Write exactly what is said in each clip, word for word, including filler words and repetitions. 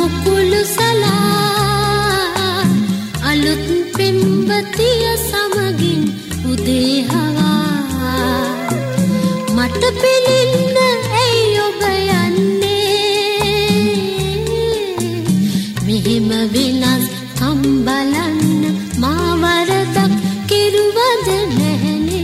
මුකුළු සලා අලුත් පෙම්වතිය සමගින් උදේ හවා මට පිළින්න ඇයි ඔබ යන්නේ මෙහෙම වෙනස් කම් බලන්න මා වරදක් කෙරුවද නැහනේ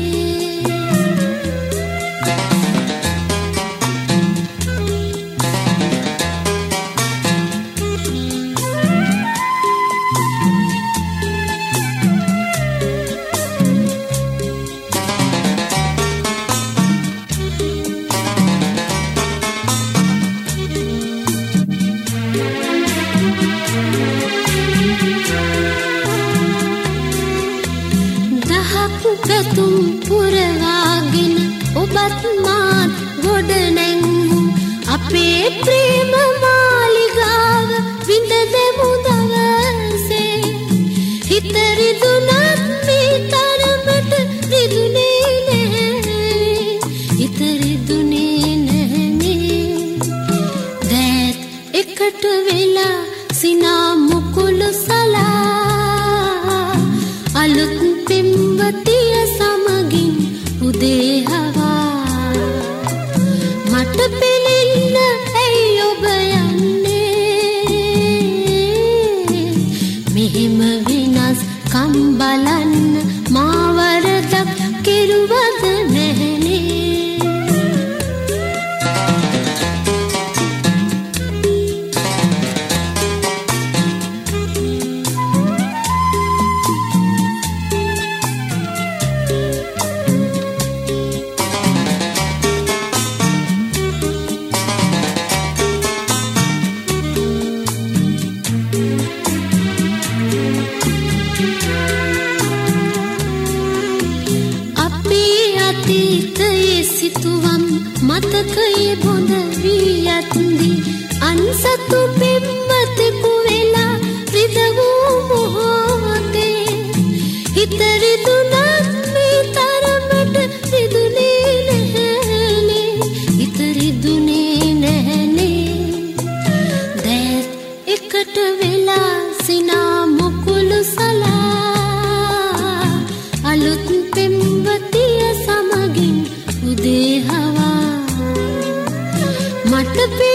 පැතුම් පුරවාගෙන ඔබත් මාත් ගොඩ නැංගු අපේ ප්‍රේම මාලිගාව විඳ දෙමු දවසේ හිත රිදුනත් මේ තරමට රිදුනේ නැහැ හිත රිදුනේ නැහනේ දැත් එකට වෙලා සිනා මුකුළු සලා අලුත් පෙම්වතිය සමගින් උදේ හවා මට පිළින්න ඇයි ඔබ යන්නේ මෙහෙම වෙනස් කම් බලන්න මා වරදක් කෙරුවද නැහනේ සිතුවම් මතකයේ බොඳ වී ඇත්දි අන්සතු පෙම්වතෙකු වෙලා රිදවූ මොහොතේ හිත රිදුනත් මේ තරමට රිදුනේ නැහනේ හිත රිදුනේ නැහනේ දැත් එකට වෙලා සිනා මුකුළු සලා අලුත් පෙම්වතිය සමගින් උදේ හවා මට